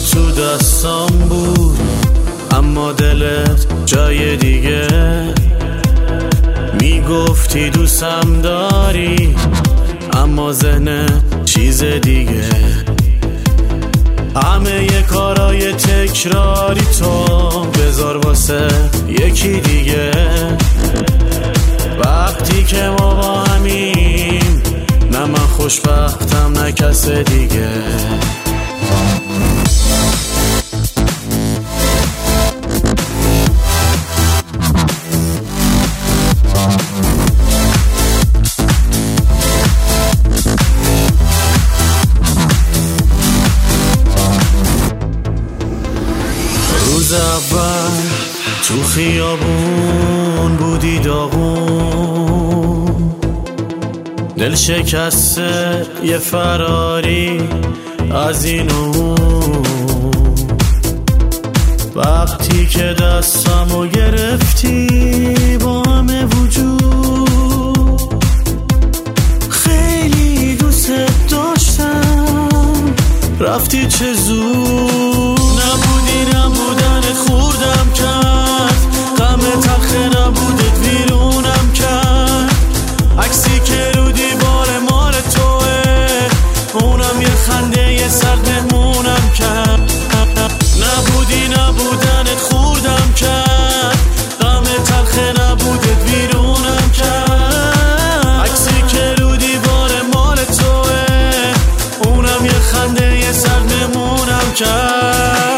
تو دستام بود اما دلت جای دیگه. میگفتی دوستم داری اما ذهنت چیز دیگه. همه ی کارای تکراری تو بذار واسه یکی دیگه. وقتی که ما با همیم نه من خوشبختم نه کس دیگه. روز اول تو خیابون بودی داغون، دل شکسته یه فراری از این اون. وقتی که دستمو گرفتی با همه وجود، خیلی دوست داشتم رفتی چه زود. نبودنت خوردم کرد، غم تلخ نبودت ویرونم کرد. عکسی که رو دیوار مال توه، اونم یه خنده یه سرد مهمونم کرد. نبودنت خوردم کرد، غم تلخ نبودت ویرونم کرد. عکسی که رو دیوار مال توه، اونم یه خنده یه سرد مهمونم کرد.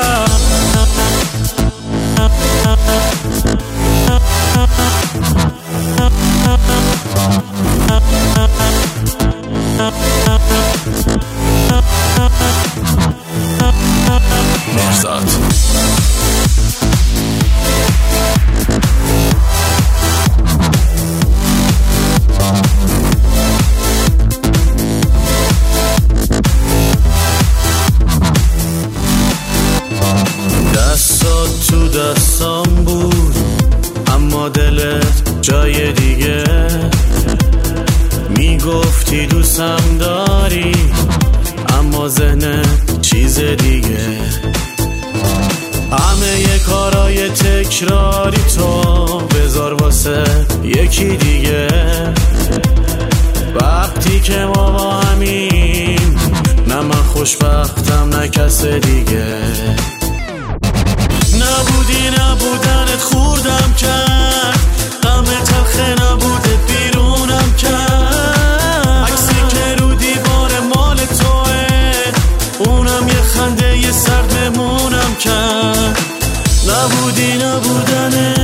دستات تو دستام بود اما دلت جای دیگه. میگفتی دوستم داری اما ذهنت چیز دیگه. همه ی کارای تکراری تو بذار واسه یکی دیگه. وقتی که ما با همیم نه من خوشبختم نه کس دیگه. نبودنت خوردم کرد، غم تلخ نبودت بیرونم کرد. عکسی که رو دیوار مال توه، اونم یه خنده یه سرد مهمونم کرد. نبودنت